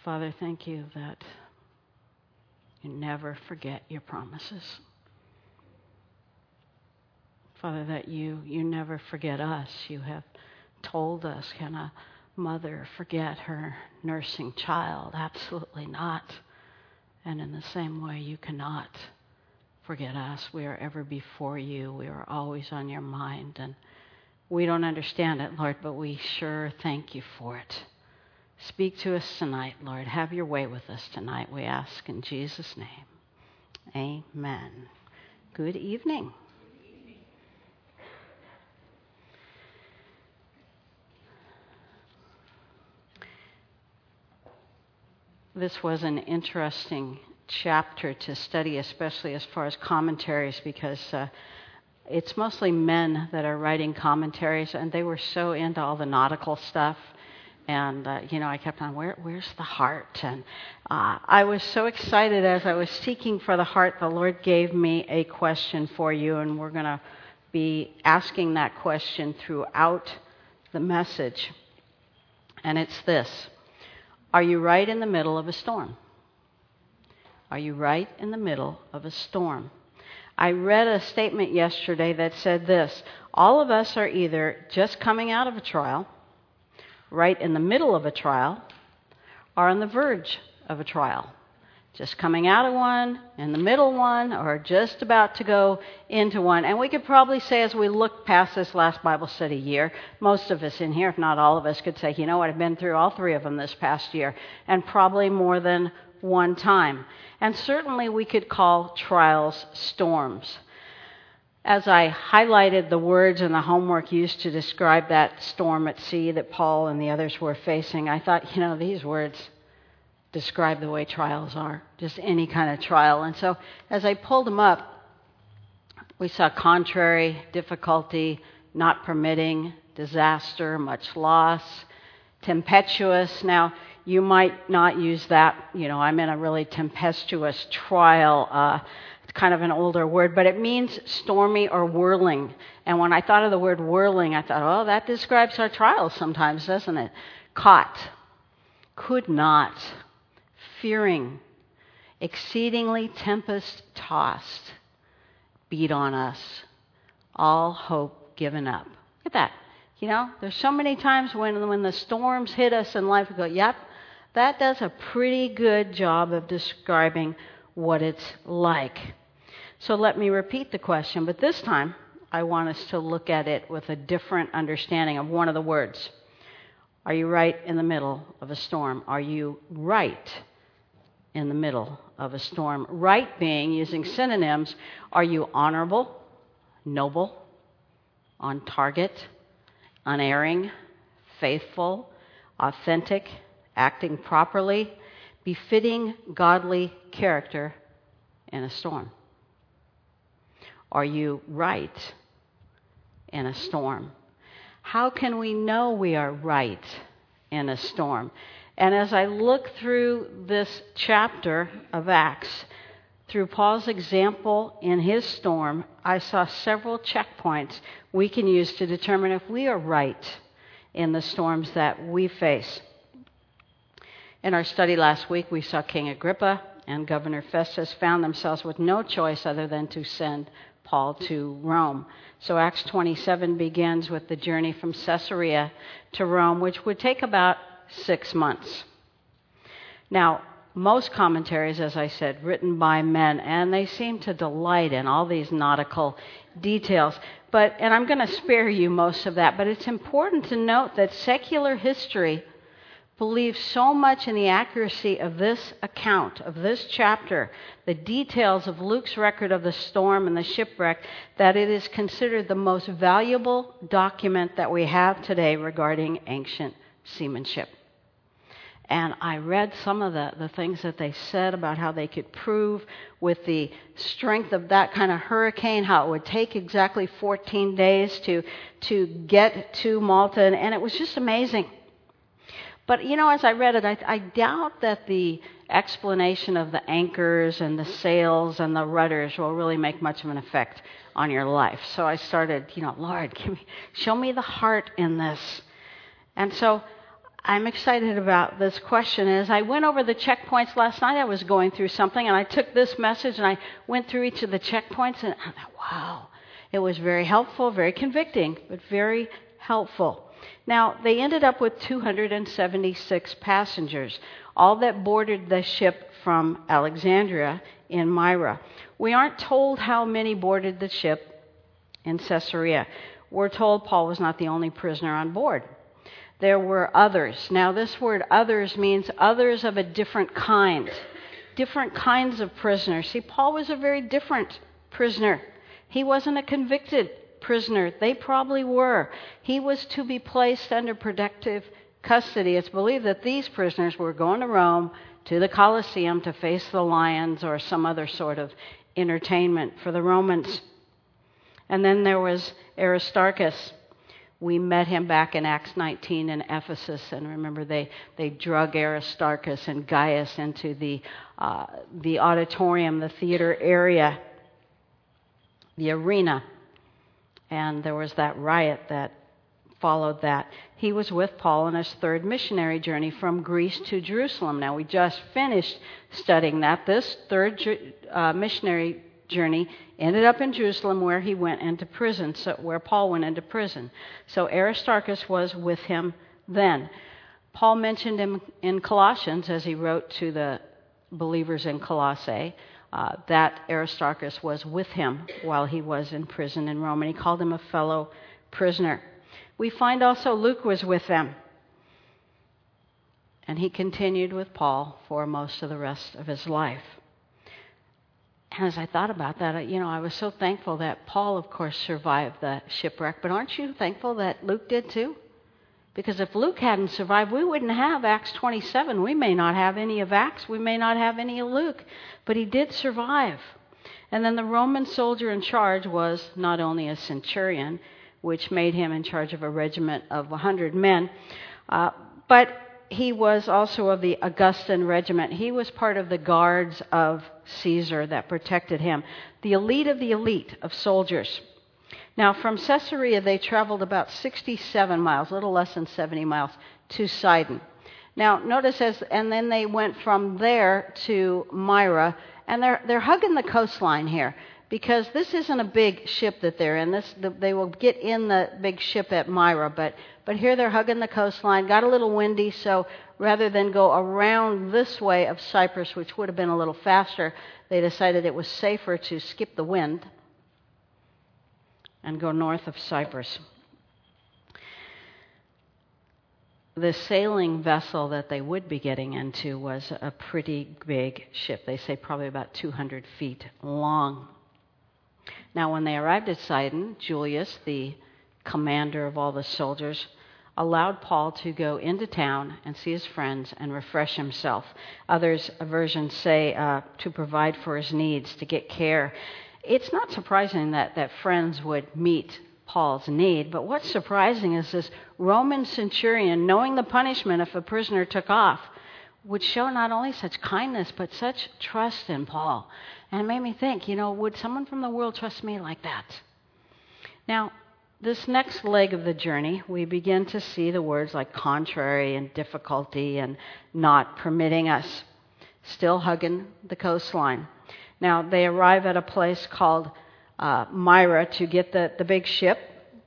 Father, thank you that you never forget your promises. Father, that you never forget us. You have told us, can a mother forget her nursing child? Absolutely not. And in the same way, you cannot forget us. We are ever before you. We are always on your mind. And we don't understand it, Lord, but we sure thank you for it. Speak to us tonight, Lord. Have your way with us tonight, we ask in Jesus' name. Amen. Good evening. This was an interesting chapter to study, especially as far as commentaries, because it's mostly men that are writing commentaries, and they were so into all the nautical stuff. And, I kept on, where's the heart? And I was so excited as I was seeking for the heart, the Lord gave me a question for you, and we're going to be asking that question throughout the message. And it's this: are you right in the middle of a storm? Are you right in the middle of a storm? I read a statement yesterday that said this: all of us are either just coming out of a trial, right in the middle of a trial, or on the verge of a trial. Just coming out of one, in the middle one, or just about to go into one. And we could probably say, as we look past this last Bible study year, most of us in here, if not all of us, could say, you know what, I've been through all three of them this past year, and probably more than one time. And certainly we could call trials storms. As I highlighted the words in the homework used to describe that storm at sea that Paul and the others were facing, I thought, these words describe the way trials are, just any kind of trial. And so as I pulled them up, we saw contrary, difficulty, not permitting, disaster, much loss, tempestuous. Now, you might not use that. I'm in a really tempestuous trial. It's kind of an older word, but it means stormy or whirling. And when I thought of the word whirling, I thought, that describes our trials sometimes, doesn't it? Caught, could not, fearing, exceedingly tempest-tossed, beat on us, all hope given up. Look at that. There's so many times when the storms hit us in life, we go, yep, that does a pretty good job of describing what it's like. So let me repeat the question, but this time I want us to look at it with a different understanding of one of the words. Are you right in the middle of a storm? Are you right in the middle of a storm? Right being, using synonyms, are you honorable, noble, on target, unerring, faithful, authentic, acting properly, befitting godly character in a storm? Are you right in a storm? How can we know we are right in a storm? And as I look through this chapter of Acts, through Paul's example in his storm, I saw several checkpoints we can use to determine if we are right in the storms that we face. In our study last week, we saw King Agrippa and Governor Festus found themselves with no choice other than to send Paul to Rome. So Acts 27 begins with the journey from Caesarea to Rome, which would take about 6 months. Now, most commentaries, as I said, written by men, and they seem to delight in all these nautical details. And I'm going to spare you most of that, but it's important to note that secular history believes so much in the accuracy of this account, of this chapter, the details of Luke's record of the storm and the shipwreck, that it is considered the most valuable document that we have today regarding ancient seamanship. And I read some of the things that they said about how they could prove with the strength of that kind of hurricane, how it would take exactly 14 days to get to Malta. And it was just amazing. But, as I read it, I doubt that the explanation of the anchors and the sails and the rudders will really make much of an effect on your life. So I started, Lord, show me the heart in this. And so I'm excited about this question. As I went over the checkpoints last night, I was going through something, and I took this message and I went through each of the checkpoints, and I thought, wow, it was very helpful, very convicting, but very helpful. Now, they ended up with 276 passengers, all that boarded the ship from Alexandria in Myra. We aren't told how many boarded the ship in Caesarea. We're told Paul was not the only prisoner on board. There were others. Now, this word others means others of a different kind. Different kinds of prisoners. See, Paul was a very different prisoner. He wasn't a convicted prisoner. They probably were. He was to be placed under protective custody. It's believed that these prisoners were going to Rome, to the Colosseum, to face the lions or some other sort of entertainment for the Romans. And then there was Aristarchus. We met him back in Acts 19 in Ephesus, and remember they drug Aristarchus and Gaius into the auditorium, the theater area, the arena, and there was that riot that followed that. He was with Paul on his third missionary journey from Greece to Jerusalem. Now, we just finished studying that. This third missionary journey ended up in Jerusalem, where he went into prison, where Paul went into prison. So Aristarchus was with him then. Paul mentioned him in Colossians as he wrote to the believers in Colossae, that Aristarchus was with him while he was in prison in Rome, and he called him a fellow prisoner. We find also Luke was with them, and he continued with Paul for most of the rest of his life. And as I thought about that, I was so thankful that Paul, of course, survived the shipwreck. But aren't you thankful that Luke did too? Because if Luke hadn't survived, we wouldn't have Acts 27. We may not have any of Acts. We may not have any of Luke. But he did survive. And then the Roman soldier in charge was not only a centurion, which made him in charge of a regiment of 100 men, but he was also of the Augustan regiment. He was part of the guards of Caesar that protected him, the elite of soldiers. Now, from Caesarea, they traveled about 67 miles, a little less than 70 miles, to Sidon. Now, notice and then they went from there to Myra, and they're hugging the coastline here, because this isn't a big ship that they're in. They will get in the big ship at Myra, but here they're hugging the coastline. Got a little windy, so rather than go around this way of Cyprus, which would have been a little faster, they decided it was safer to skip the wind and go north of Cyprus. The sailing vessel that they would be getting into was a pretty big ship. They say probably about 200 feet long. Now, when they arrived at Sidon, Julius, the commander of all the soldiers, allowed Paul to go into town and see his friends and refresh himself. Others, versions say, to provide for his needs, to get care. It's not surprising that friends would meet Paul's need, but what's surprising is this Roman centurion, knowing the punishment if a prisoner took off, would show not only such kindness, but such trust in Paul. And it made me think, would someone from the world trust me like that? Now, this next leg of the journey, we begin to see the words like contrary and difficulty and not permitting us, still hugging the coastline. Now, they arrive at a place called Myra to get the big ship.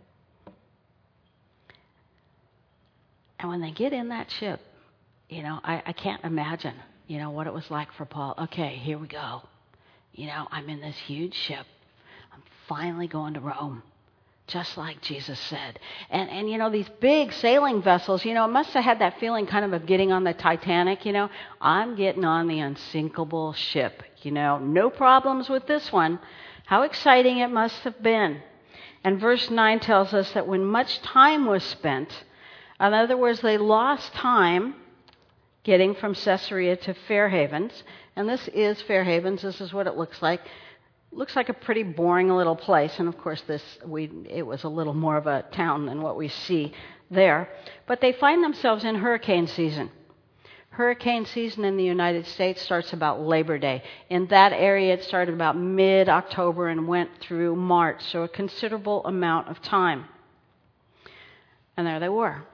And when they get in that ship, I can't imagine, what it was like for Paul. Okay, here we go. I'm in this huge ship. I'm finally going to Rome, just like Jesus said. And these big sailing vessels, it must have had that feeling kind of getting on the Titanic, I'm getting on the unsinkable ship, no problems with this one. How exciting it must have been. And verse 9 tells us that when much time was spent, in other words, they lost time getting from Caesarea to Fair Havens. And this is Fair Havens. This is what it looks like. Looks like a pretty boring little place. And of course, it was a little more of a town than what we see there. But they find themselves in hurricane season. Hurricane season in the United States starts about Labor Day. In that area, it started about mid-October and went through March, so a considerable amount of time. And there they were,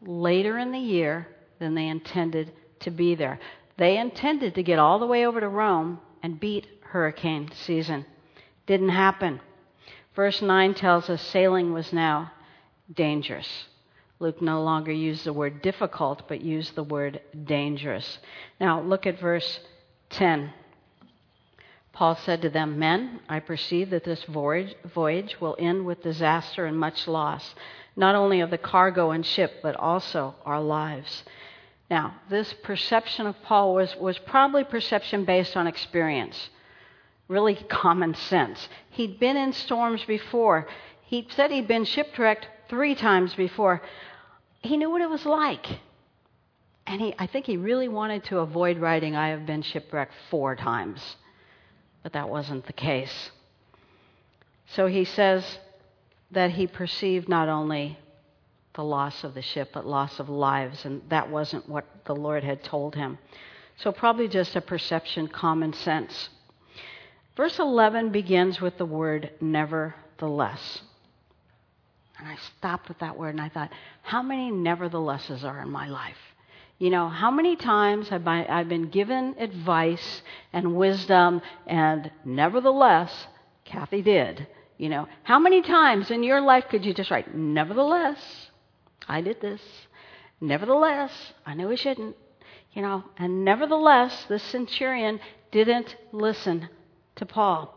later in the year than they intended to be there. They intended to get all the way over to Rome and beat hurricane season. Didn't happen. Verse 9 tells us sailing was now dangerous. Luke no longer used the word difficult, but used the word dangerous. Now look at verse 10. Paul said to them, "Men, I perceive that this voyage will end with disaster and much loss, not only of the cargo and ship, but also our lives." Now, this perception of Paul was probably perception based on experience, really common sense. He'd been in storms before. He said he'd been shipwrecked 3 times before. He knew what it was like. And I think he really wanted to avoid writing, "I have been shipwrecked 4 times." But that wasn't the case. So he says that he perceived not only the loss of the ship, but loss of lives, and that wasn't what the Lord had told him. So probably just a perception, common sense. Verse 11 begins with the word nevertheless. And I stopped with that word and I thought, how many neverthelesses are in my life? You know, how many times have I've been given advice and wisdom, and nevertheless, Kathy did. You know, how many times in your life could you just write, "Nevertheless, I did this. Nevertheless, I knew I shouldn't." You know, and nevertheless, the centurion didn't listen to Paul.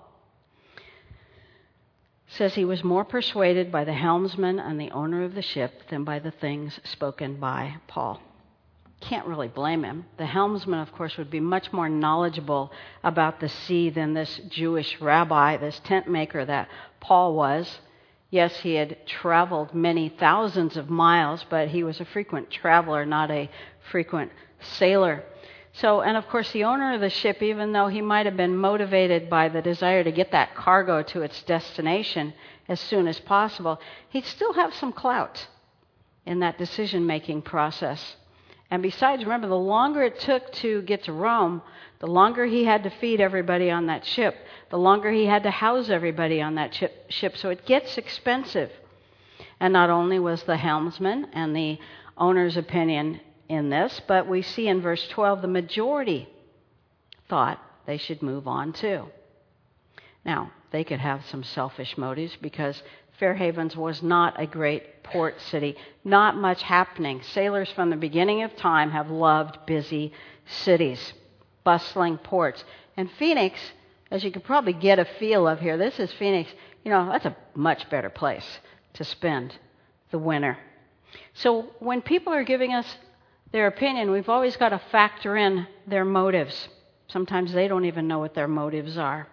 It says he was more persuaded by the helmsman and the owner of the ship than by the things spoken by Paul. Can't really blame him. The helmsman, of course, would be much more knowledgeable about the sea than this Jewish rabbi, this tent maker that Paul was. Yes, he had traveled many thousands of miles, but he was a frequent traveler, not a frequent sailor. So, and of course, the owner of the ship, even though he might have been motivated by the desire to get that cargo to its destination as soon as possible, he'd still have some clout in that decision-making process. And besides, remember, the longer it took to get to Rome, the longer he had to feed everybody on that ship, the longer he had to house everybody on that ship. So it gets expensive. And not only was the helmsman and the owner's opinion in this, but we see in verse 12 the majority thought they should move on too. Now, they could have some selfish motives because Fair Havens was not a great port city. Not much happening. Sailors from the beginning of time have loved busy cities, bustling ports. And Phoenix, as you could probably get a feel of here, this is Phoenix. You know, that's a much better place to spend the winter. So when people are giving us their opinion, we've always got to factor in their motives. Sometimes they don't even know what their motives are.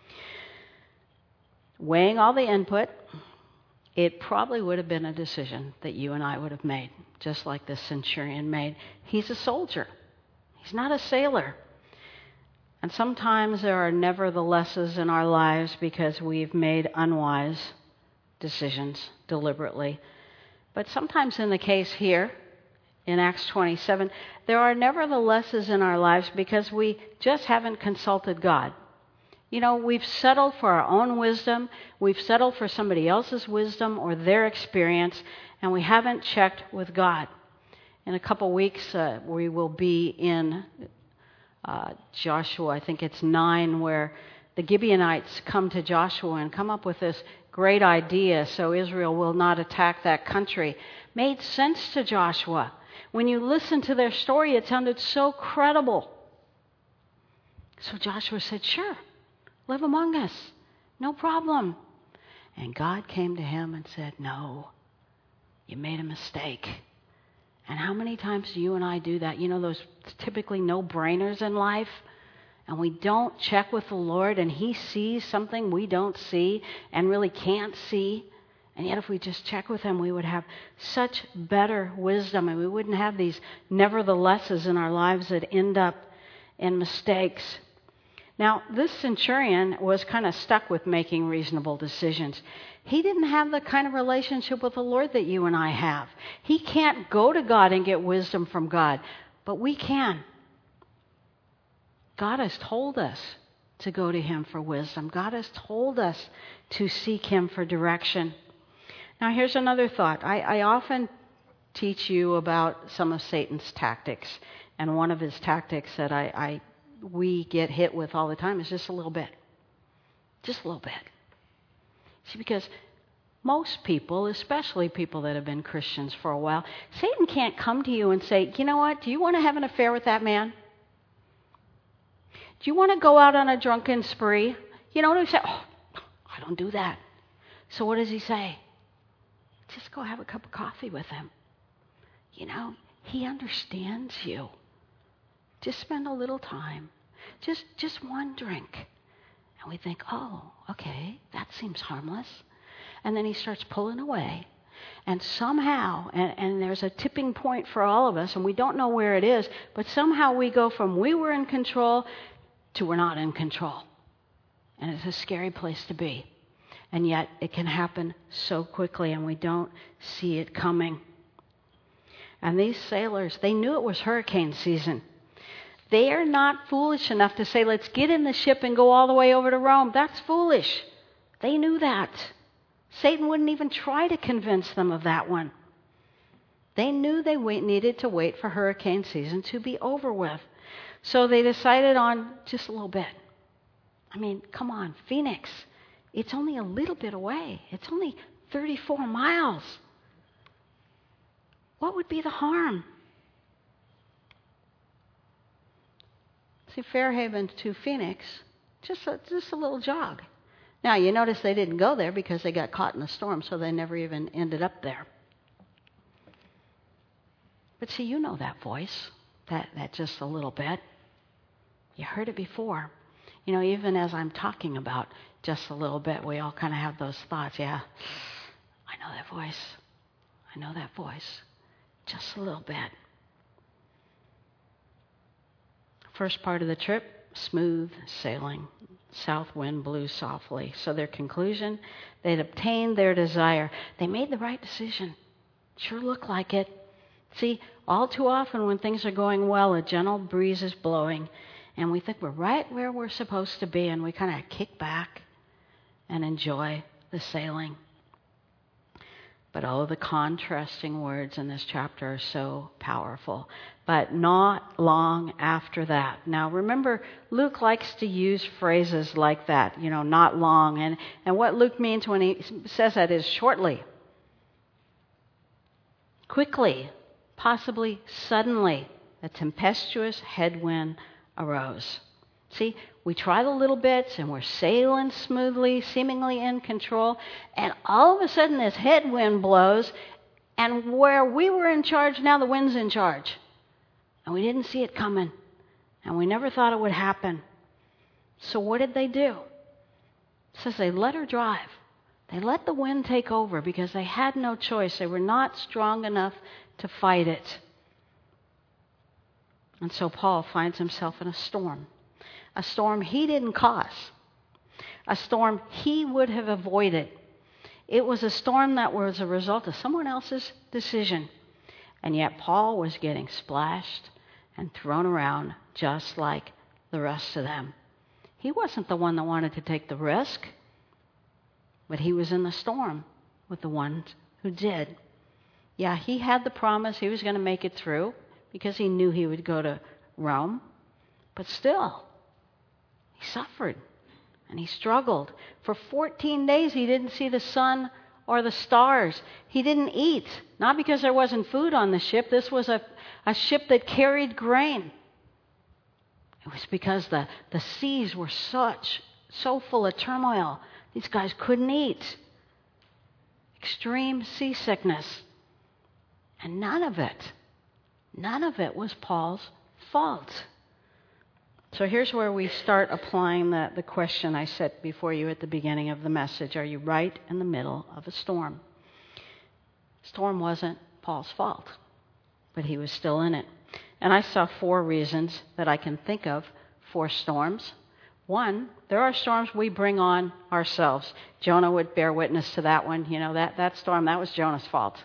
Weighing all the input, it probably would have been a decision that you and I would have made, just like this centurion made. He's a soldier. He's not a sailor. And sometimes there are neverthelesses in our lives because we've made unwise decisions deliberately. But sometimes in the case here, in Acts 27, there are neverthelesses in our lives because we just haven't consulted God. You know, we've settled for our own wisdom, we've settled for somebody else's wisdom or their experience, and we haven't checked with God. In a couple weeks, we will be in Joshua, I think it's 9, where the Gibeonites come to Joshua and come up with this great idea so Israel will not attack that country. Made sense to Joshua. When you listen to their story, it sounded so credible. So Joshua said, "Sure. Live among us. No problem." And God came to him and said, "No, you made a mistake." And how many times do you and I do that? You know, those typically no-brainers in life, and we don't check with the Lord, and He sees something we don't see and really can't see. And yet if we just check with Him, we would have such better wisdom, and we wouldn't have these neverthelesses in our lives that end up in mistakes. Now, this centurion was kind of stuck with making reasonable decisions. He didn't have the kind of relationship with the Lord that you and I have. He can't go to God and get wisdom from God, but we can. God has told us to go to Him for wisdom. God has told us to seek Him for direction. Now, here's another thought. I often teach you about some of Satan's tactics. And one of his tactics that we get hit with all the time is just a little bit. Just a little bit. See, because most people, especially people that have been Christians for a while, Satan can't come to you and say, you know what, do you want to have an affair with that man? Do you want to go out on a drunken spree? You know what he say? Oh, I don't do that. So what does he say? Just go have a cup of coffee with him. You know, he understands you. Just spend a little time. Just one drink. And we think, oh, okay, that seems harmless. And then he starts pulling away. And somehow, and there's a tipping point for all of us, and we don't know where it is, but somehow we go from we were in control to we're not in control. And it's a scary place to be. And yet it can happen so quickly, and we don't see it coming. And these sailors, they knew it was hurricane season. They are not foolish enough to say, let's get in the ship and go all the way over to Rome. That's foolish. They knew that. Satan wouldn't even try to convince them of that one. They knew they needed to wait for hurricane season to be over with. So they decided on just a little bit. I mean, come on, Phoenix. It's only a little bit away. It's only 34 miles. What would be the harm? See, Fairhaven to Phoenix, just a little jog. Now, you notice they didn't go there because they got caught in a storm, so they never even ended up there. But see, you know that voice, that just a little bit. You heard it before. You know, even as I'm talking about just a little bit, we all kind of have those thoughts. Yeah, I know that voice. I know that voice. Just a little bit. First part of the trip, smooth sailing. South wind blew softly. So their conclusion, they'd obtained their desire. They made the right decision. Sure looked like it. See, all too often when things are going well, a gentle breeze is blowing, and we think we're right where we're supposed to be, and we kind of kick back and enjoy the sailing. But the contrasting words in this chapter are so powerful. But not long after that. Now remember, Luke likes to use phrases like that, you know, not long. And what Luke means when he says that is shortly, quickly, possibly suddenly, a tempestuous headwind arose. See, we try the little bits and we're sailing smoothly, seemingly in control, and all of a sudden this headwind blows, and where we were in charge, now the wind's in charge. And we didn't see it coming, and we never thought it would happen. So what did they do? It says they let her drive. They let the wind take over because they had no choice. They were not strong enough to fight it. And so Paul finds himself in a storm. A storm he didn't cause. A storm he would have avoided. It was a storm that was a result of someone else's decision. And yet Paul was getting splashed and thrown around just like the rest of them. He wasn't the one that wanted to take the risk, but he was in the storm with the ones who did. Yeah, he had the promise he was going to make it through because he knew he would go to Rome, but still, he suffered and he struggled. For 14 days, he didn't see the sun or the stars. He didn't eat, not because there wasn't food on the ship. This was a ship that carried grain. It was because the seas were so full of turmoil. These guys couldn't eat. Extreme seasickness. And none of it was Paul's fault. So here's where we start applying the question I set before you at the beginning of the message. Are you right in the middle of a storm? Storm wasn't Paul's fault, but he was still in it. And I saw 4 reasons that I can think of for storms. 1, there are storms we bring on ourselves. Jonah would bear witness to that one. You know, that storm, that was Jonah's fault.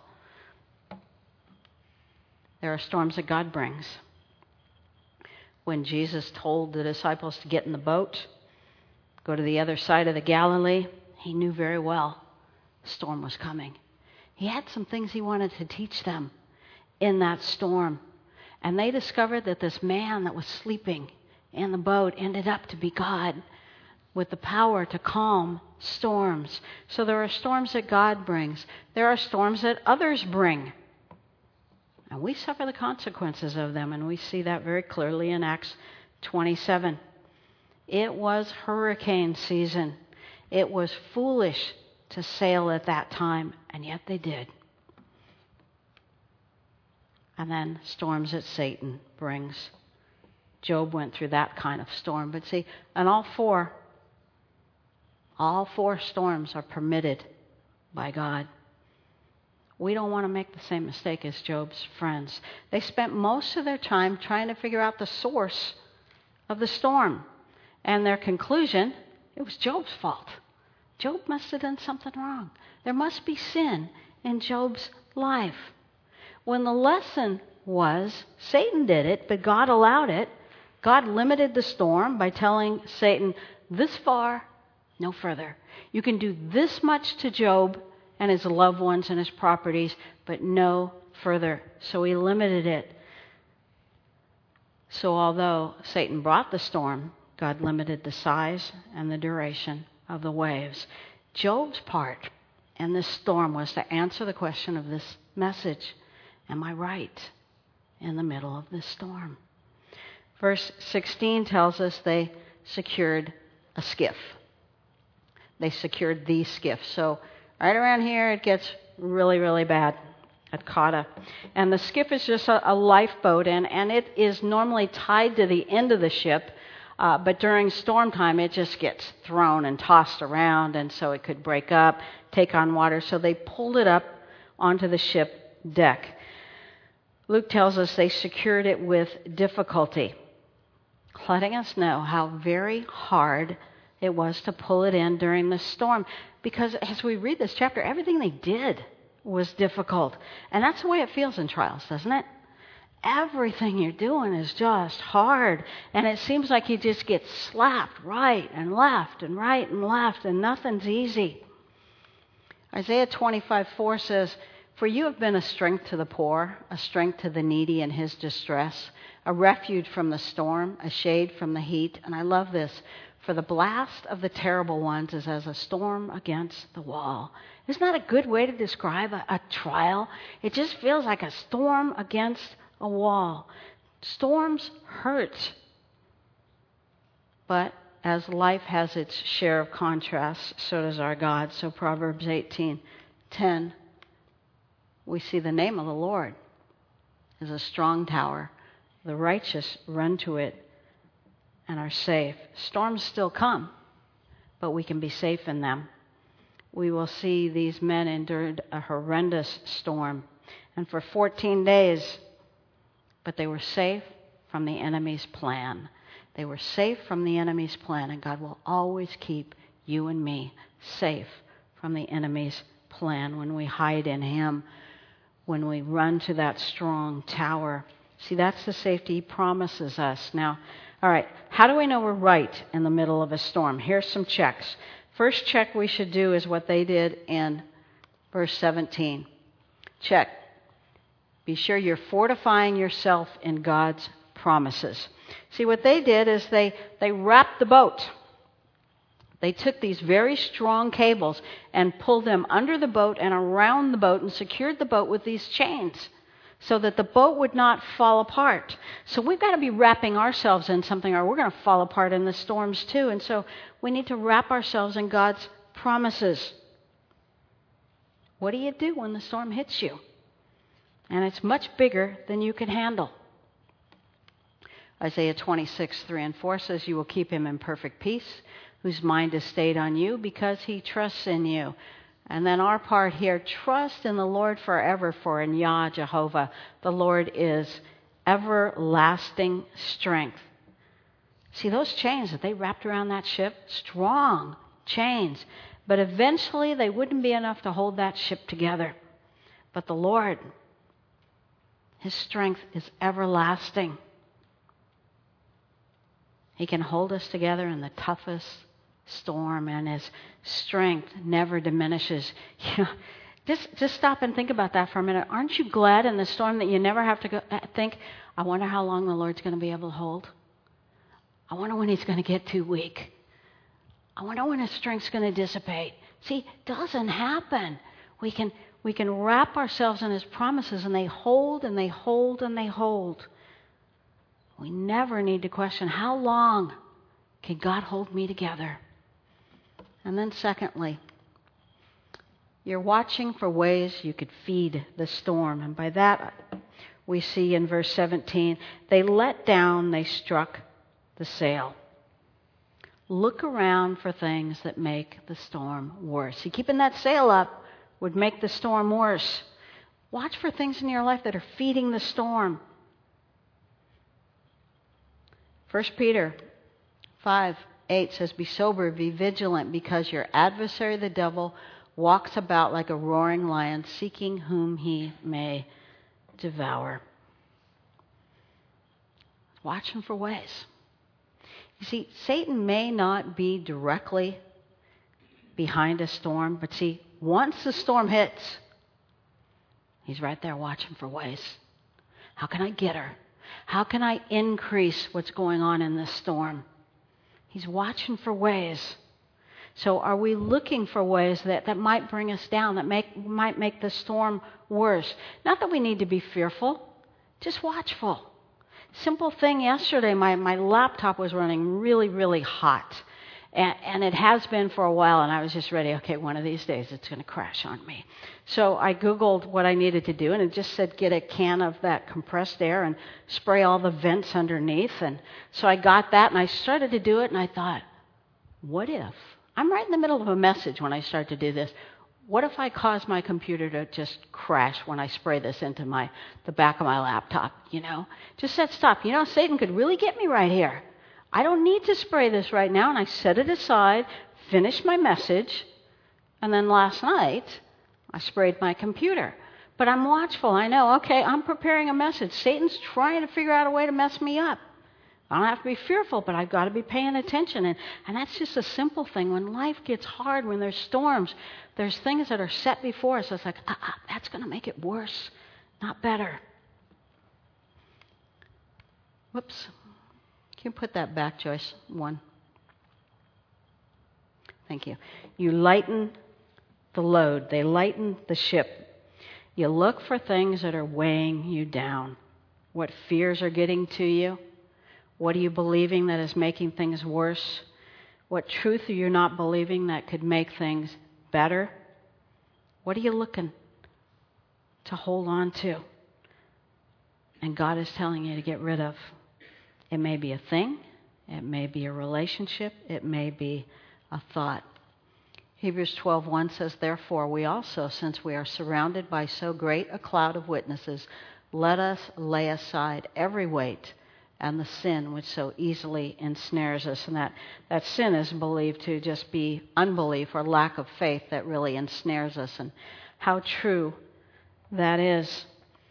There are storms that God brings. When Jesus told the disciples to get in the boat, go to the other side of the Galilee, he knew very well the storm was coming. He had some things he wanted to teach them. in that storm. And they discovered that this man that was sleeping in the boat ended up to be God with the power to calm storms. So there are storms that God brings. There are storms that others bring. And we suffer the consequences of them, and we see that very clearly in Acts 27. It was hurricane season. It was foolish to sail at that time, and yet they did. And then storms that Satan brings. Job went through that kind of storm. But see, and all four storms are permitted by God. We don't want to make the same mistake as Job's friends. They spent most of their time trying to figure out the source of the storm. And their conclusion, it was Job's fault. Job must have done something wrong. There must be sin in Job's life. When the lesson was, Satan did it, but God allowed it. God limited the storm by telling Satan, this far, no further. You can do this much to Job and his loved ones and his properties, but no further. So he limited it. So although Satan brought the storm, God limited the size and the duration of the waves. Job's part in this storm was to answer the question of this message. Am I right in the middle of this storm? Verse 16 tells us they secured a skiff. They secured the skiff. So right around here it gets really, really bad at Cauda. And the skiff is just a lifeboat, and it is normally tied to the end of the ship. But during storm time, it just gets thrown and tossed around, and so it could break up, take on water. So they pulled it up onto the ship deck. Luke tells us they secured it with difficulty, letting us know how very hard it was to pull it in during the storm. Because as we read this chapter, everything they did was difficult. And that's the way it feels in trials, doesn't it? Everything you're doing is just hard. And it seems like you just get slapped right and left and right and left, and nothing's easy. Isaiah 25:4 says, "For you have been a strength to the poor, a strength to the needy in his distress, a refuge from the storm, a shade from the heat." And I love this. "For the blast of the terrible ones is as a storm against the wall." Isn't that a good way to describe a trial? It just feels like a storm against a wall. Storms hurt. But as life has its share of contrasts, so does our God. So Proverbs 18:10, we see the name of the Lord is a strong tower. The righteous run to it and are safe. Storms still come, but we can be safe in them. We will see these men endured a horrendous storm, and for 14 days, but they were safe from the enemy's plan. They were safe from the enemy's plan, and God will always keep you and me safe from the enemy's plan when we hide in Him, when we run to that strong tower. See, that's the safety He promises us. Now, all right, how do we know we're right in the middle of a storm? Here's some checks. First check we should do is what they did in verse 17. Check. Be sure you're fortifying yourself in God's promises. See, what they did is they wrapped the boat. They took these very strong cables and pulled them under the boat and around the boat and secured the boat with these chains so that the boat would not fall apart. So we've got to be wrapping ourselves in something, or we're going to fall apart in the storms too. And so we need to wrap ourselves in God's promises. What do you do when the storm hits you? And it's much bigger than you can handle. Isaiah 26:3-4 says, "You will keep him in perfect peace, whose mind is stayed on you, because he trusts in you." And then our part here, trust in the Lord forever, for in Yah, Jehovah, the Lord is everlasting strength. See, those chains that they wrapped around that ship, strong chains. But eventually they wouldn't be enough to hold that ship together. But the Lord, His strength is everlasting. He can hold us together in the toughest storm, and His strength never diminishes. Just stop and think about that for a minute. Aren't you glad in the storm that you never have to think, I wonder how long the Lord's going to be able to hold? I wonder when he's going to get too weak. I wonder when his strength's going to dissipate. See, it doesn't happen. We can wrap ourselves in his promises, and they hold and they hold and they hold. We never need to question, how long can God hold me together? And then secondly, you're watching for ways you could feed the storm. And by that, we see in verse 17, they let down, they struck the sail. Look around for things that make the storm worse. See, keeping that sail up would make the storm worse. Watch for things in your life that are feeding the storm. 1 Peter 5:8 says, be sober, be vigilant, because your adversary, the devil, walks about like a roaring lion, seeking whom he may devour. Watch him for ways. You see, Satan may not be directly behind a storm, but see, once the storm hits, he's right there watching for ways. How can I get her? How can I increase what's going on in this storm? He's watching for ways. So are we looking for ways that might bring us down, that might make the storm worse? Not that we need to be fearful, just watchful. Simple thing yesterday, my laptop was running really, really hot. And it has been for a while, and I was just ready, okay, one of these days it's going to crash on me. So I Googled what I needed to do, and it just said get a can of that compressed air and spray all the vents underneath. And so I got that, and I started to do it, and I thought, what if? I'm right in the middle of a message when I start to do this. What if I cause my computer to just crash when I spray this into the back of my laptop, Just said stop. Satan could really get me right here. I don't need to spray this right now. And I set it aside, finished my message, and then last night I sprayed my computer. But I'm watchful. I know, okay, I'm preparing a message. Satan's trying to figure out a way to mess me up. I don't have to be fearful, but I've got to be paying attention. And that's just a simple thing. When life gets hard, when there's storms, there's things that are set before us. It's like, that's going to make it worse, not better. Whoops. Can you put that back, Joyce? One. Thank you. You lighten the load. They lighten the ship. You look for things that are weighing you down. What fears are getting to you? What are you believing that is making things worse? What truth are you not believing that could make things better? What are you looking to hold on to? And God is telling you to get rid of. It may be a thing. It may be a relationship. It may be a thought. Hebrews 12:1 says, therefore, we also, since we are surrounded by so great a cloud of witnesses, let us lay aside every weight and the sin which so easily ensnares us. And that sin is believed to just be unbelief or lack of faith that really ensnares us. And how true that is.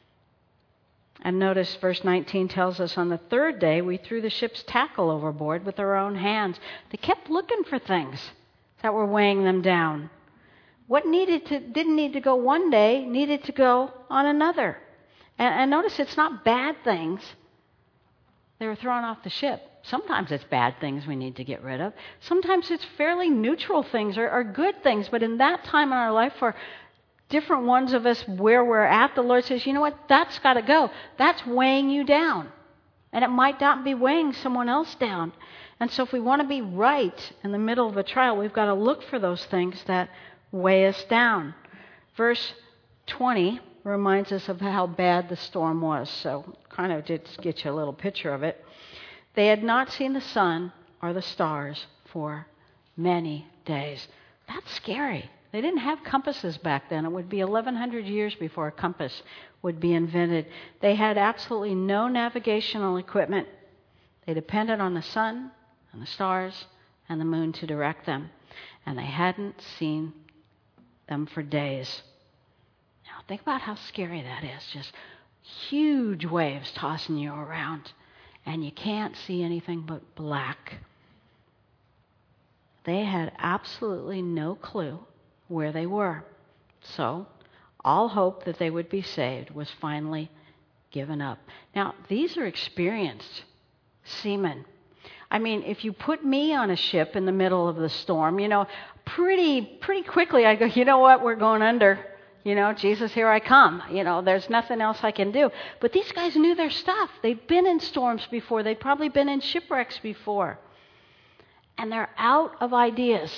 And notice verse 19 tells us on the third day we threw the ship's tackle overboard with our own hands. They kept looking for things that were weighing them down. What didn't need to go one day needed to go on another. And notice it's not bad things. They were thrown off the ship. Sometimes it's bad things we need to get rid of. Sometimes it's fairly neutral things or good things. But in that time in our life, for different ones of us where we're at, the Lord says, you know what? That's got to go. That's weighing you down. And it might not be weighing someone else down. And so if we want to be right in the middle of a trial, we've got to look for those things that weigh us down. Verse 20 reminds us of how bad the storm was. So kind of just get you a little picture of it. They had not seen the sun or the stars for many days. That's scary. They didn't have compasses back then. It would be 1,100 years before a compass would be invented. They had absolutely no navigational equipment. They depended on the sun and the stars and the moon to direct them. And they hadn't seen them for days. Now, think about how scary that is. Just huge waves tossing you around, and you can't see anything but black. They had absolutely no clue where they were. So All hope that they would be saved was finally given up. Now, these are experienced seamen. I mean, if you put me on a ship in the middle of the storm, pretty quickly I go, you know what, we're going under. Jesus, here I come. There's nothing else I can do. But these guys knew their stuff. They'd been in storms before. They'd probably been in shipwrecks before. And they're out of ideas.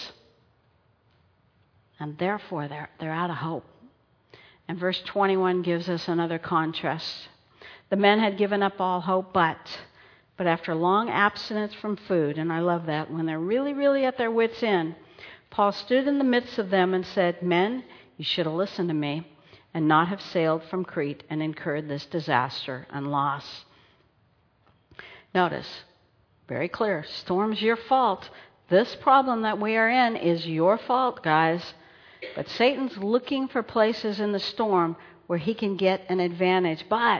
And therefore, they're out of hope. And verse 21 gives us another contrast. The men had given up all hope, but after long abstinence from food, and I love that, when they're really, really at their wits' end, Paul stood in the midst of them and said, "Men, you should have listened to me and not have sailed from Crete and incurred this disaster and loss." Notice, very clear, storm's your fault. This problem that we are in is your fault, guys. But Satan's looking for places in the storm where he can get an advantage. But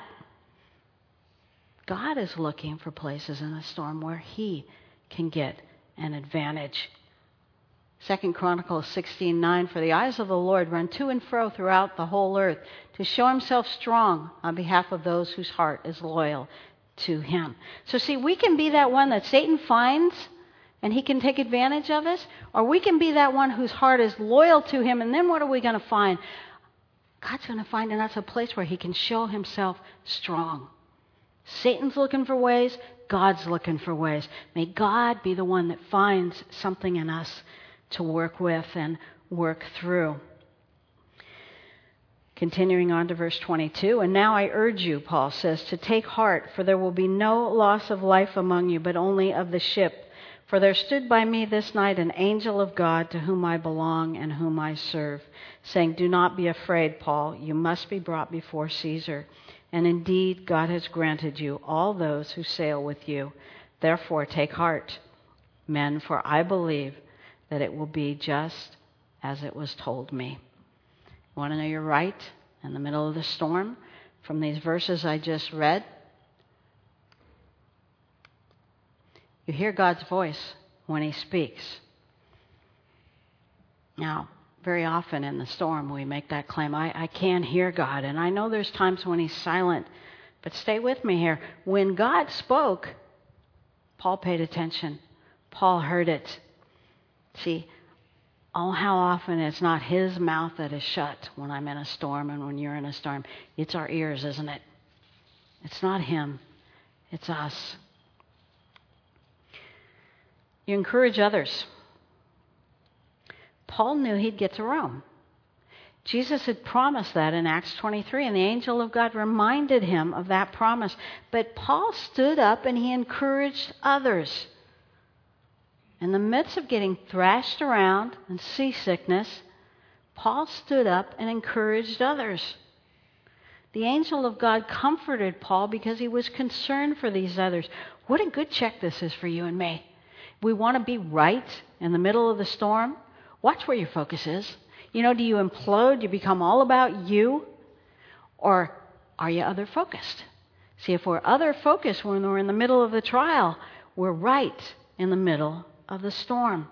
God is looking for places in the storm where he can get an advantage. 2 Chronicles 16:9, "For the eyes of the Lord run to and fro throughout the whole earth to show himself strong on behalf of those whose heart is loyal to him." So see, we can be that one that Satan finds and he can take advantage of us, or we can be that one whose heart is loyal to him, and then what are we going to find? God's going to find in us a place where he can show himself strong. Satan's looking for ways, God's looking for ways. May God be the one that finds something in us to work with and work through. Continuing on to verse 22, "And now I urge you," Paul says, "to take heart, for there will be no loss of life among you, but only of the ship. For there stood by me this night an angel of God to whom I belong and whom I serve, saying, 'Do not be afraid, Paul. You must be brought before Caesar. And indeed, God has granted you all those who sail with you. Therefore, take heart, men, for I believe that it will be just as it was told me.'" You want to know you're right in the middle of the storm? From these verses I just read, you hear God's voice when he speaks. Now, very often in the storm we make that claim, I can't hear God. And I know there's times when he's silent, but stay with me here. When God spoke, Paul paid attention. Paul heard it. See, oh, how often it's not his mouth that is shut when I'm in a storm and when you're in a storm. It's our ears, isn't it? It's not him. It's us. You encourage others. Paul knew he'd get to Rome. Jesus had promised that in Acts 23, and the angel of God reminded him of that promise. But Paul stood up and he encouraged others. In the midst of getting thrashed around and seasickness, Paul stood up and encouraged others. The angel of God comforted Paul because he was concerned for these others. What a good check this is for you and me. We want to be right in the middle of the storm. Watch where your focus is. Do you implode? Do you become all about you? Or are you other focused? See, if we're other focused when we're in the middle of the trial, we're right in the middle of the storm.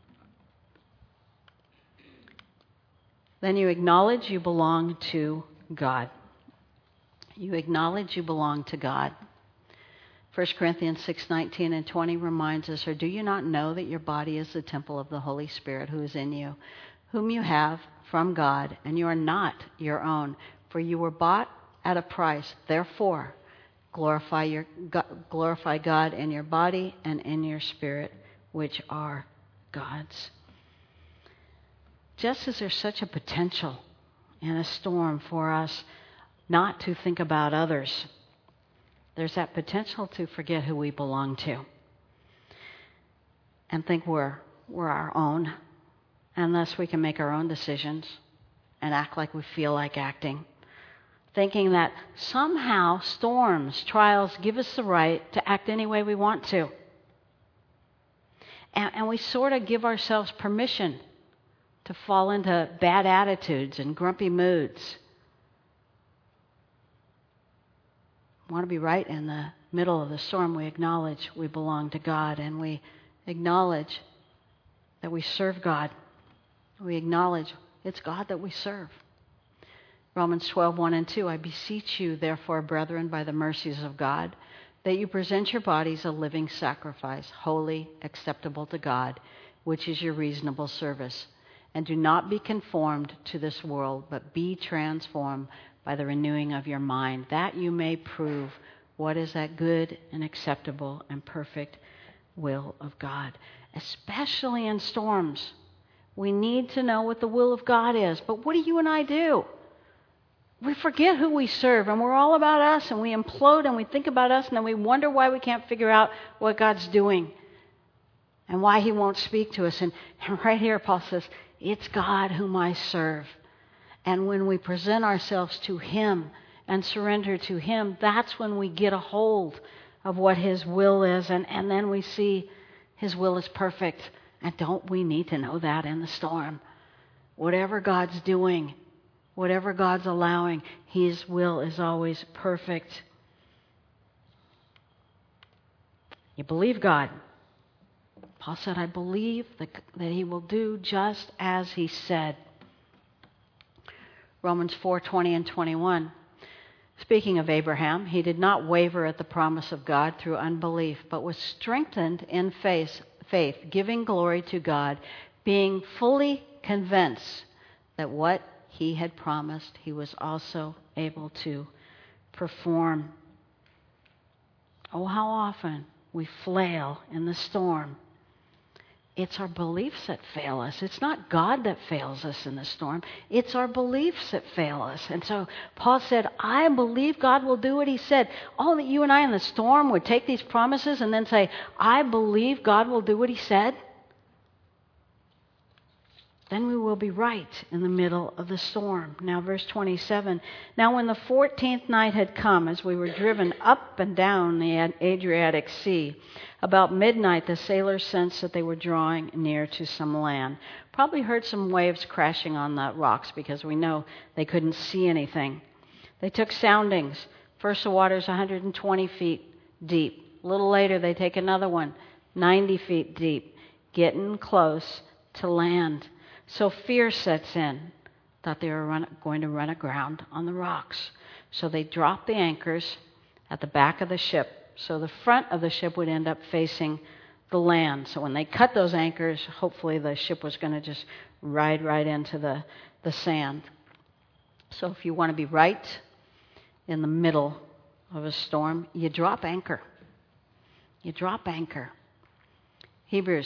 Then you acknowledge you belong to God. You acknowledge you belong to God. 1 Corinthians 6:19 and 20 reminds us, "Or do you not know that your body is the temple of the Holy Spirit who is in you, whom you have from God, and you are not your own, for you were bought at a price. Therefore, glorify God in your body and in your spirit, which are God's." Just as there's such a potential in a storm for us not to think about others, there's that potential to forget who we belong to and think we're our own, and thus we can make our own decisions and act like we feel like acting, thinking that somehow storms, trials give us the right to act any way we want to. And we sort of give ourselves permission to fall into bad attitudes and grumpy moods. We want to be right in the middle of the storm. We acknowledge we belong to God, and we acknowledge that we serve God. We acknowledge it's God that we serve. Romans 12:1 and 2, I beseech you, therefore, brethren, by the mercies of God, that you present your bodies a living sacrifice, holy, acceptable to God, which is your reasonable service. And do not be conformed to this world, but be transformed by the renewing of your mind, that you may prove what is that good and acceptable and perfect will of God. Especially in storms, we need to know what the will of God is. But what do you and I do? We forget who we serve, and we're all about us, and we implode, and we think about us, and then we wonder why we can't figure out what God's doing and why He won't speak to us. And right here, Paul says, it's God whom I serve. And when we present ourselves to Him and surrender to Him, that's when we get a hold of what His will is, and then we see His will is perfect. And don't we need to know that in the storm? Whatever God's doing, whatever God's allowing, His will is always perfect. You believe God. Paul said, I believe that He will do just as He said. Romans 4:20 and 21. Speaking of Abraham, he did not waver at the promise of God through unbelief, but was strengthened in faith, giving glory to God, being fully convinced that what He had promised, He was also able to perform. Oh, how often we flail in the storm. It's our beliefs that fail us. It's not God that fails us in the storm. It's our beliefs that fail us. And so Paul said, I believe God will do what He said. All that you and I in the storm would take these promises and then say, I believe God will do what He said. Then we will be right in the middle of the storm. Now, verse 27. Now, when the 14th night had come, as we were driven up and down the Adriatic Sea, about midnight the sailors sensed that they were drawing near to some land. Probably heard some waves crashing on the rocks because we know they couldn't see anything. They took soundings. First the water's 120 feet deep. A little later they take another one, 90 feet deep, getting close to land. So fear sets in. Thought they were going to run aground on the rocks. So they dropped the anchors at the back of the ship. So the front of the ship would end up facing the land. So when they cut those anchors, hopefully the ship was going to just ride right into the sand. So if you want to be right in the middle of a storm, you drop anchor. You drop anchor. Hebrews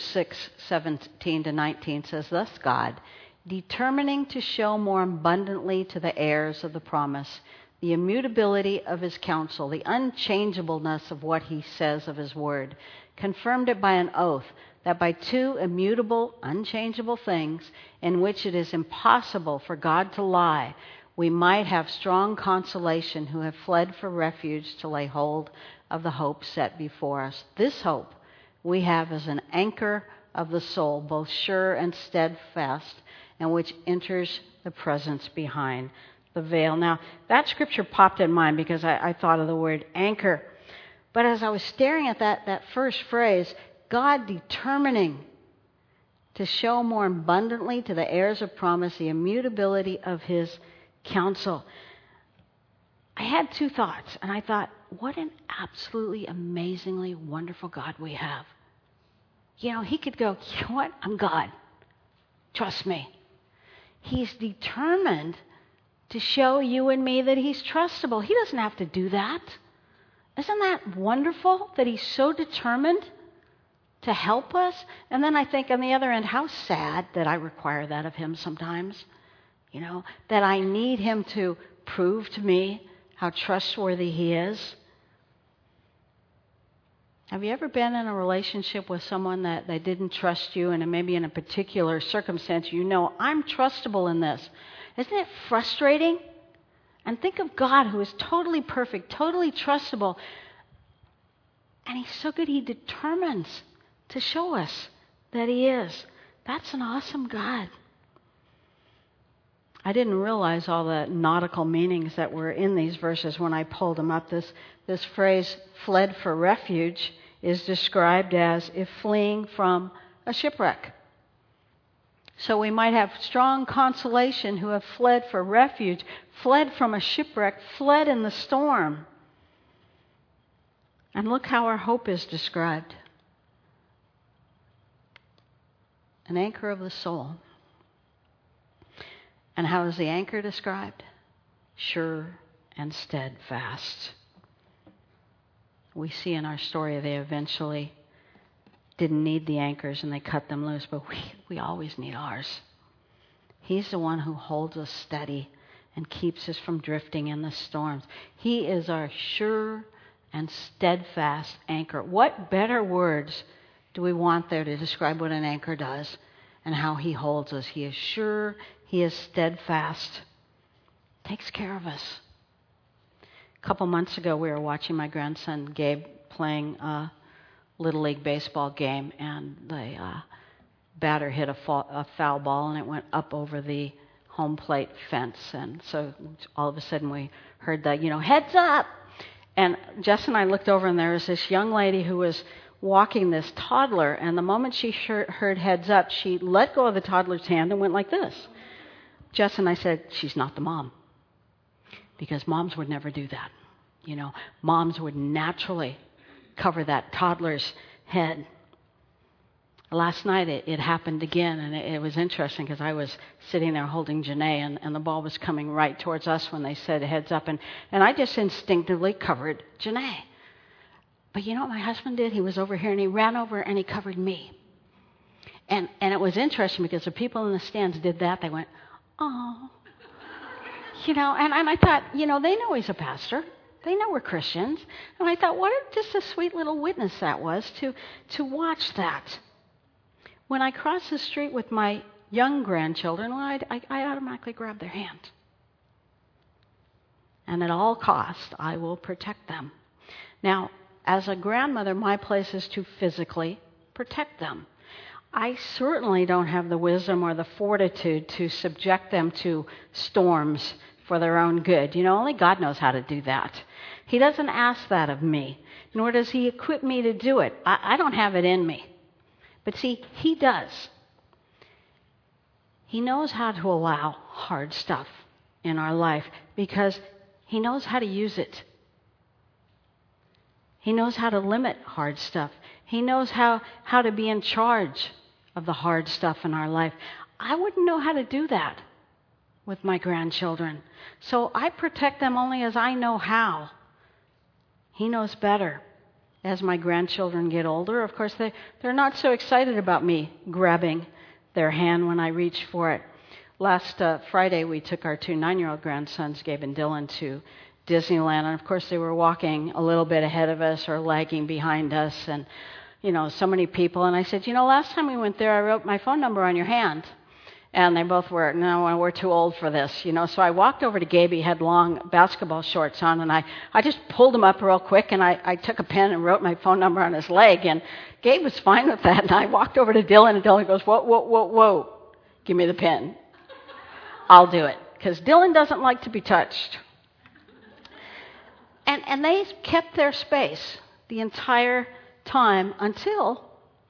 6:17-19 says, Thus God, determining to show more abundantly to the heirs of the promise the immutability of His counsel, the unchangeableness of what He says of His word, confirmed it by an oath, that by two immutable, unchangeable things, in which it is impossible for God to lie, we might have strong consolation who have fled for refuge to lay hold of the hope set before us. This hope we have as an anchor of the soul, both sure and steadfast, and which enters the presence behind the veil. Now, that scripture popped in mind because I thought of the word anchor. But as I was staring at that first phrase, God determining to show more abundantly to the heirs of promise the immutability of His counsel, I had two thoughts. And I thought, what an absolutely amazingly wonderful God we have. You know, He could go, you know what? I'm God. Trust me. He's determined to show you and me that He's trustable. He doesn't have to do that. Isn't that wonderful that He's so determined to help us? And then I think on the other end, how sad that I require that of Him sometimes. You know, that I need Him to prove to me how trustworthy He is. Have you ever been in a relationship with someone that they didn't trust you, and maybe in a particular circumstance you know, I'm trustable in this? Isn't it frustrating? And think of God, who is totally perfect, totally trustable. And He's so good, He determines to show us that He is. That's an awesome God. I didn't realize all the nautical meanings that were in these verses when I pulled them up. This phrase, fled for refuge, is described as if fleeing from a shipwreck. So we might have strong consolation who have fled for refuge, fled from a shipwreck, fled in the storm. And look how our hope is described. An anchor of the soul. And how is the anchor described? Sure and steadfast. We see in our story they eventually didn't need the anchors and they cut them loose, but we always need ours. He's the one who holds us steady and keeps us from drifting in the storms. He is our sure and steadfast anchor. What better words do we want there to describe what an anchor does and how he holds us? He is sure, he is steadfast, takes care of us. A couple months ago, we were watching my grandson Gabe playing a Little League baseball game, and the batter hit a foul ball, and it went up over the home plate fence. And so all of a sudden we heard the, heads up. And Jess and I looked over, and there was this young lady who was walking this toddler, and the moment she heard heads up, she let go of the toddler's hand and went like this. Jess and I said, she's not the mom, because moms would never do that. Moms would naturally cover that toddler's head. Last night it happened again, and it was interesting because I was sitting there holding Janae, and the ball was coming right towards us when they said heads up, and I just instinctively covered Janae. But you know what my husband did? He was over here, and he ran over and he covered me. And it was interesting because the people in the stands did that. They went, oh. And I thought, they know he's a pastor. They know we're Christians. And I thought, what just a sweet little witness that was to watch that. When I cross the street with my young grandchildren, I automatically grab their hand. And at all costs, I will protect them. Now, as a grandmother, my place is to physically protect them. I certainly don't have the wisdom or the fortitude to subject them to storms for their own good. Only God knows how to do that. He doesn't ask that of me, nor does he equip me to do it. I don't have it in me. But see, he does. He knows how to allow hard stuff in our life because he knows how to use it. He knows how to limit hard stuff. He knows how to be in charge of the hard stuff in our life. I wouldn't know how to do that with my grandchildren. So I protect them only as I know how. He knows better. As my grandchildren get older, of course, they're not so excited about me grabbing their hand when I reach for it. Last Friday, we took our 2 9-year-old grandsons, Gabe and Dylan, to Disneyland. And, of course, they were walking a little bit ahead of us or lagging behind us. And, so many people. And I said, last time we went there, I wrote my phone number on your hand. And they both were, no, we're too old for this, So I walked over to Gabe. He had long basketball shorts on, and I just pulled him up real quick, and I took a pen and wrote my phone number on his leg. And Gabe was fine with that. And I walked over to Dylan, and Dylan goes, whoa, give me the pen. I'll do it, because Dylan doesn't like to be touched. And they kept their space the entire time until...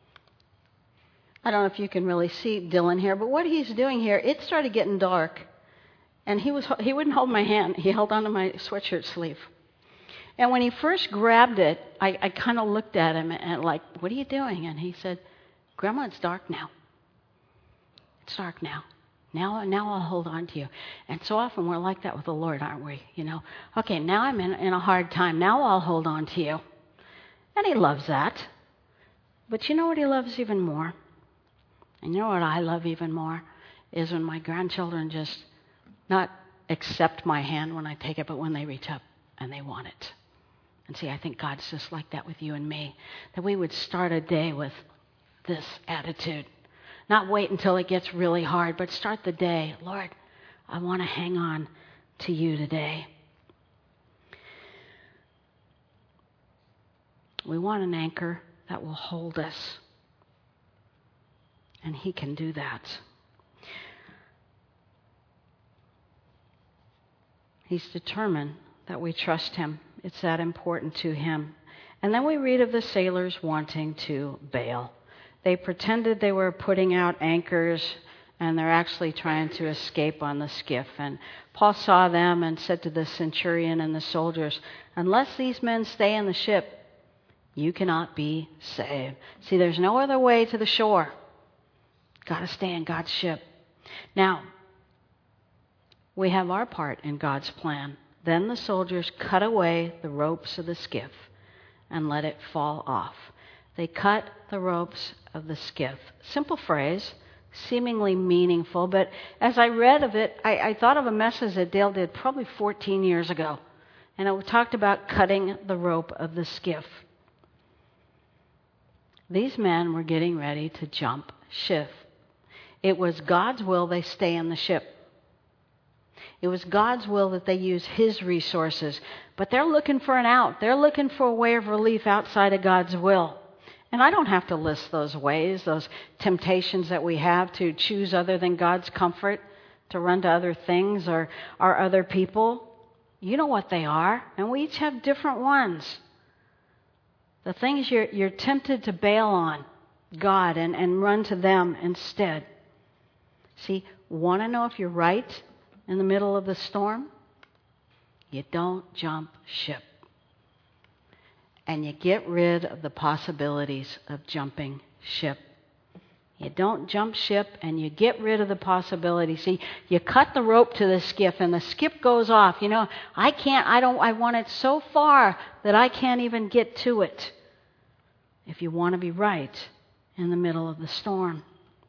I don't know if you can really see Dylan here, but what he's doing here, it started getting dark, and he wouldn't hold my hand. He held onto my sweatshirt sleeve. And when he first grabbed it, I kind of looked at him and like, what are you doing? And he said, Grandma, it's dark now. It's dark now. Now I'll hold on to you. And so often we're like that with the Lord, aren't we? Okay, now I'm in a hard time. Now I'll hold on to you. And he loves that. But you know what he loves even more? And you know what I love even more? Is when my grandchildren just not accept my hand when I take it, but when they reach up and they want it. And see, I think God's just like that with you and me. That we would start a day with this attitude. Not wait until it gets really hard, but start the day. Lord, I want to hang on to you today. We want an anchor that will hold us. And he can do that. He's determined that we trust him. It's that important to him. And then we read of the sailors wanting to bail. They pretended they were putting out anchors and they're actually trying to escape on the skiff. And Paul saw them and said to the centurion and the soldiers, "Unless these men stay in the ship, you cannot be saved." See, there's no other way to the shore. Got to stay in God's ship. Now, we have our part in God's plan. Then the soldiers cut away the ropes of the skiff and let it fall off. They cut the ropes of the skiff. Simple phrase, seemingly meaningful, but as I read of it, I thought of a message that Dale did probably 14 years ago, and it talked about cutting the rope of the skiff. These men were getting ready to jump ship. It was God's will they stay in the ship. It was God's will that they use His resources. But they're looking for an out. They're looking for a way of relief outside of God's will. And I don't have to list those ways, those temptations that we have to choose other than God's comfort, to run to other things or other people. You know what they are, and we each have different ones. The things you're tempted to bail on God and run to them instead. See, want to know if you're right in the middle of the storm? You don't jump ship. And you get rid of the possibilities of jumping ship. You don't jump ship and you get rid of the possibility. See, you cut the rope to the skiff and the skiff goes off. You know, I want it so far that I can't even get to it. If you want to be right in the middle of the storm.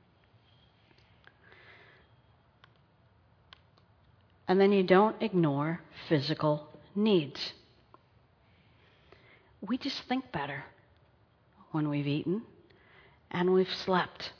And then you don't ignore physical needs. We just think better when we've eaten and we've slept.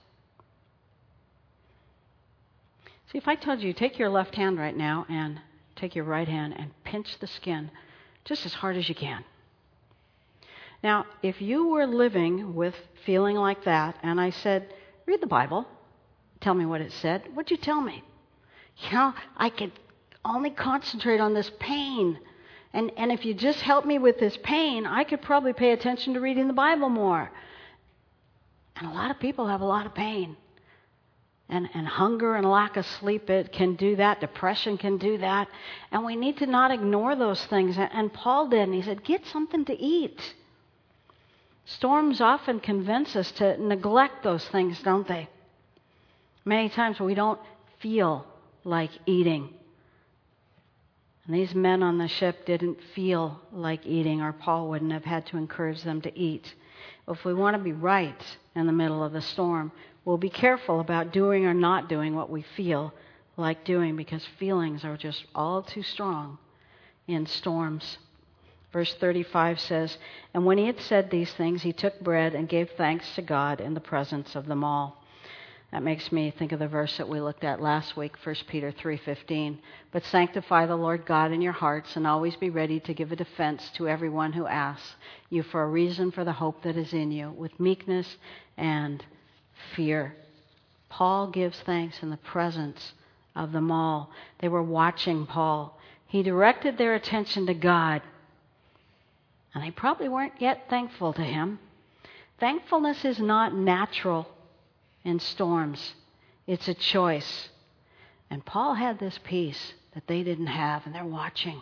See, if I told you, take your left hand right now and take your right hand and pinch the skin just as hard as you can. Now, if you were living with feeling like that and I said, read the Bible, tell me what it said, what'd you tell me? You know, I could only concentrate on this pain. And if you just help me with this pain, I could probably pay attention to reading the Bible more. And a lot of people have a lot of pain. And hunger and lack of sleep, it can do that. Depression can do that. And we need to not ignore those things. And Paul did, and he said, get something to eat. Storms often convince us to neglect those things, don't they? Many times we don't feel like eating. And these men on the ship didn't feel like eating, or Paul wouldn't have had to encourage them to eat. If we want to be right in the middle of the storm, we'll be careful about doing or not doing what we feel like doing, because feelings are just all too strong in storms. Verse 35 says, "And when he had said these things, he took bread and gave thanks to God in the presence of them all." That makes me think of the verse that we looked at last week, 1 Peter 3:15. "But sanctify the Lord God in your hearts, and always be ready to give a defense to everyone who asks you for a reason for the hope that is in you, with meekness and fear." Paul gives thanks in the presence of them all. They were watching Paul. He directed their attention to God. And they probably weren't yet thankful to him. Thankfulness is not natural in storms. It's a choice. And Paul had this peace that they didn't have, and they're watching.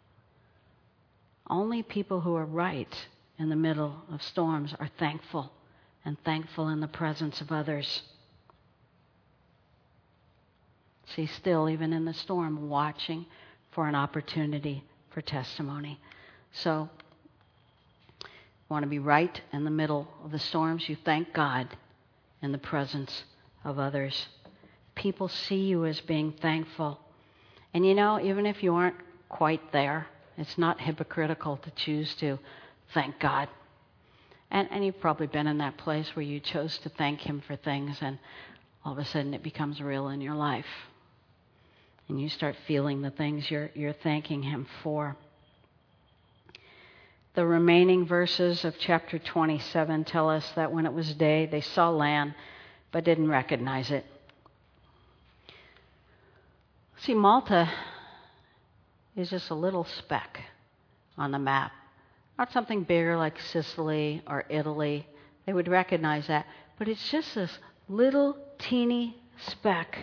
Only people who are right in the middle of storms are thankful, and thankful in the presence of others. See, still, even in the storm, watching for an opportunity for testimony. So, want to be right in the middle of the storms? You thank God in the presence of others. People see you as being thankful. And you know, even if you aren't quite there, it's not hypocritical to choose to thank God. And you've probably been in that place where you chose to thank Him for things, and all of a sudden it becomes real in your life. And you start feeling the things you're thanking Him for. The remaining verses of chapter 27 tell us that when it was day, they saw land, but didn't recognize it. See, Malta is just a little speck on the map. Not something bigger like Sicily or Italy. They would recognize that. But it's just this little teeny speck.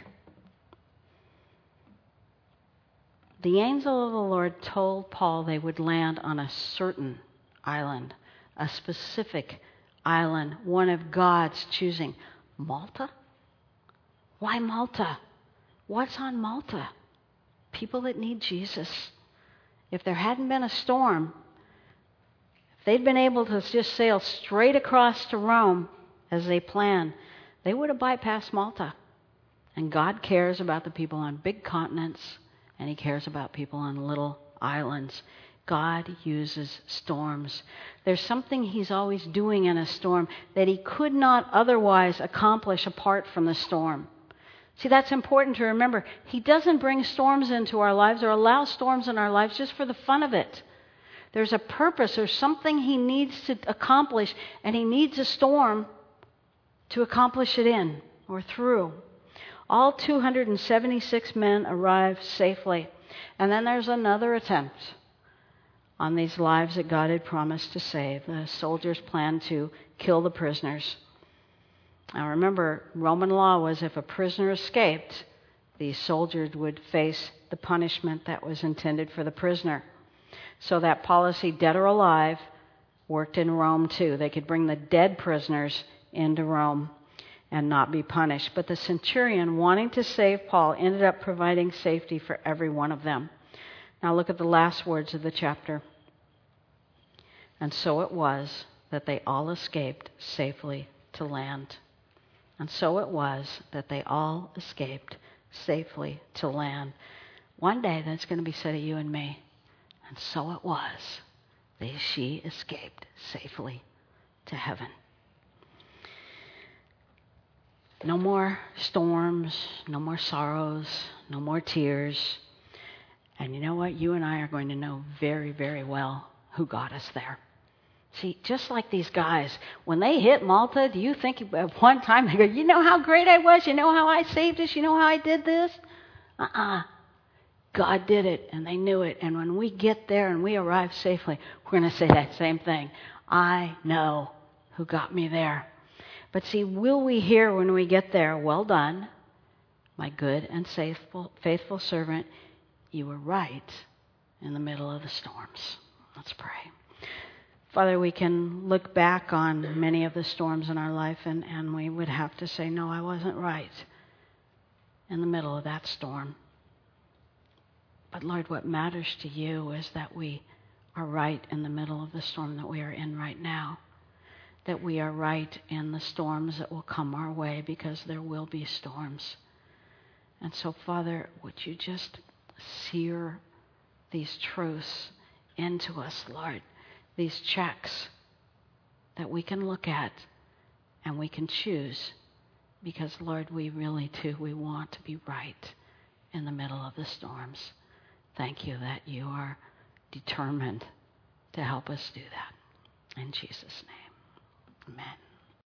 The angel of the Lord told Paul they would land on a certain island, a specific island, one of God's choosing. Malta? Why Malta? What's on Malta? People that need Jesus. If there hadn't been a storm, if they'd been able to just sail straight across to Rome as they planned, they would have bypassed Malta. And God cares about the people on big continents, and He cares about people on little islands. God uses storms. There's something He's always doing in a storm that He could not otherwise accomplish apart from the storm. See, that's important to remember. He doesn't bring storms into our lives or allow storms in our lives just for the fun of it. There's a purpose. There's something He needs to accomplish, and He needs a storm to accomplish it in or through. All 276 men arrived safely. And then there's another attempt on these lives that God had promised to save. The soldiers planned to kill the prisoners. Now remember, Roman law was if a prisoner escaped, the soldiers would face the punishment that was intended for the prisoner. So that policy, dead or alive, worked in Rome too. They could bring the dead prisoners into Rome and not be punished. But the centurion, wanting to save Paul, ended up providing safety for every one of them. Now look at the last words of the chapter. And so it was that they all escaped safely to land. And so it was that they all escaped safely to land. One day that's going to be said of you and me. And so it was that she escaped safely to heaven. No more storms, no more sorrows, no more tears. And you know what? You and I are going to know very, very well who got us there. See, just like these guys, when they hit Malta, do you think at one time they go, you know how great I was? You know how I saved us? You know how I did this? God did it, and they knew it. And when we get there and we arrive safely, we're going to say that same thing. I know who got me there. But see, will we hear when we get there, well done, my good and faithful servant, you were right in the middle of the storms. Let's pray. Father, we can look back on many of the storms in our life and we would have to say, no, I wasn't right in the middle of that storm. But Lord, what matters to you is that we are right in the middle of the storm that we are in right now. That we are right in the storms that will come our way, because there will be storms. And so, Father, would you just sear these truths into us, Lord, these checks that we can look at and we can choose, because, Lord, we really do. We want to be right in the middle of the storms. Thank you that you are determined to help us do that. In Jesus' name. Amen.